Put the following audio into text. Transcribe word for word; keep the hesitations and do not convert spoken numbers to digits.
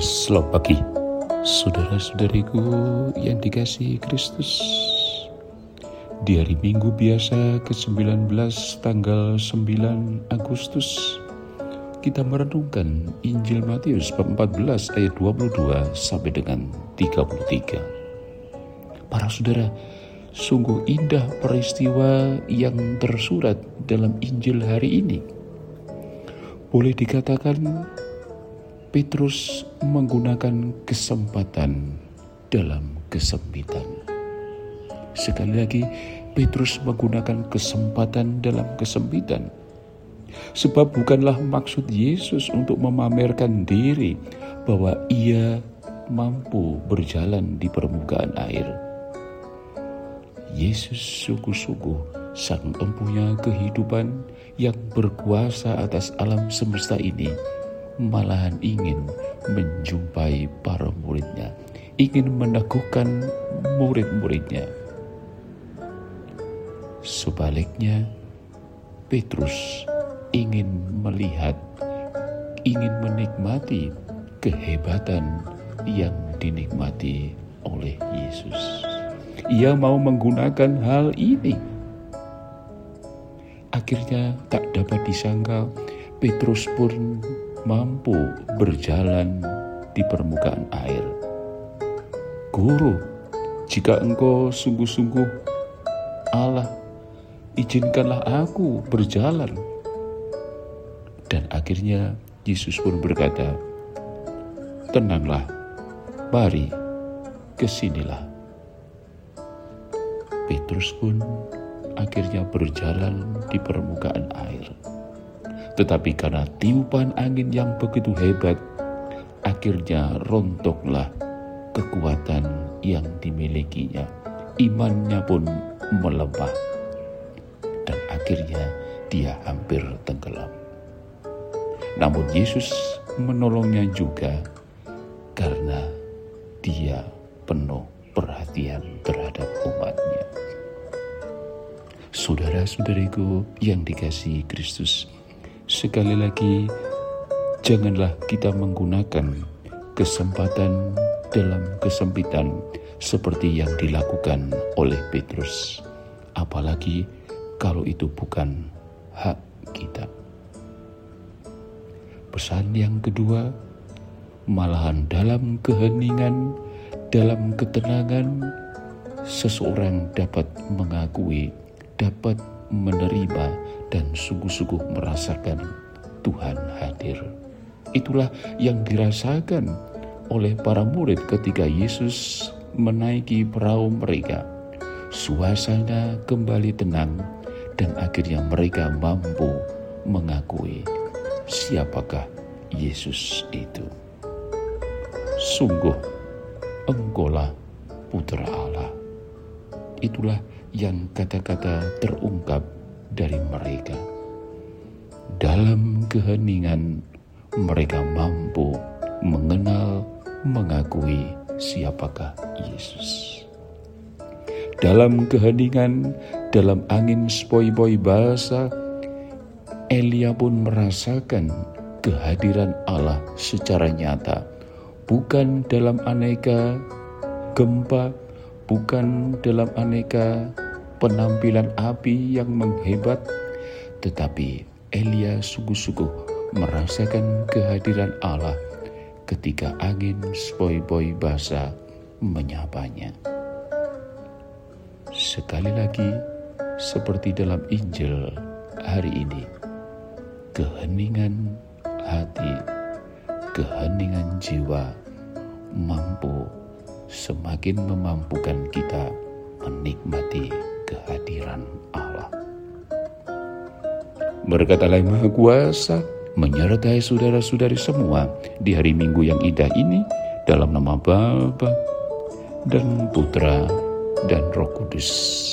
Selamat pagi, saudara-saudariku yang dikasihi Kristus. Di hari Minggu biasa ke sembilan belas tanggal sembilan Agustus, kita merenungkan Injil Matius bab empat belas ayat dua puluh dua sampai dengan tiga puluh tiga. Para saudara, sungguh indah peristiwa yang tersurat dalam Injil hari ini. Boleh dikatakan Petrus menggunakan kesempatan dalam kesempitan. Sekali lagi, Petrus menggunakan kesempatan dalam kesempitan. Sebab bukanlah maksud Yesus untuk memamerkan diri bahwa ia mampu berjalan di permukaan air. Yesus sungguh-sungguh sang empunya kehidupan yang berkuasa atas alam semesta ini, malahan ingin menjumpai para muridnya, ingin meneguhkan murid-muridnya. Sebaliknya, Petrus ingin melihat, ingin menikmati kehebatan yang dinikmati oleh Yesus. Ia mau menggunakan hal ini. Akhirnya tak dapat disangka, Petrus pun mampu berjalan di permukaan air. Guru, jika engkau sungguh-sungguh Allah, izinkanlah aku berjalan. Dan akhirnya Yesus pun berkata, tenanglah, mari kesinilah. Petrus pun akhirnya berjalan di permukaan air. Tetapi karena tiupan angin yang begitu hebat, akhirnya rontoklah kekuatan yang dimilikinya. Imannya pun melemah. Dan akhirnya dia hampir tenggelam. Namun Yesus menolongnya juga karena dia penuh perhatian terhadap umatnya. Saudara-saudariku yang dikasihi Kristus, sekali lagi, janganlah kita menggunakan kesempatan dalam kesempitan seperti yang dilakukan oleh Petrus. Apalagi kalau itu bukan hak kita. Pesan yang kedua, malahan dalam keheningan, dalam ketenangan, seseorang dapat mengakui, dapat menerima, dan sungguh-sungguh merasakan Tuhan hadir. Itulah yang dirasakan oleh para murid ketika Yesus menaiki perahu mereka. Suasana kembali tenang dan akhirnya mereka mampu mengakui siapakah Yesus itu. Sungguh, Engkaulah Putra Allah. Itulah yang kata-kata terungkap dari mereka. Dalam keheningan, mereka mampu mengenal, mengakui siapakah Yesus. Dalam keheningan, dalam angin sepoi-poi basah, Elia pun merasakan kehadiran Allah secara nyata. Bukan dalam aneka gempa, bukan dalam aneka penampilan api yang menghebat, tetapi Elia sungguh-sungguh merasakan kehadiran Allah ketika angin sepoi-poi basah menyapanya. Sekali lagi, seperti dalam Injil hari ini, keheningan hati, keheningan jiwa mampu semakin memampukan kita menikmati kehadiran Allah. Berkat Allah yang Maha Kuasa menyertai saudara-saudari semua di hari Minggu yang indah ini, dalam nama Bapa dan Putra dan Roh Kudus.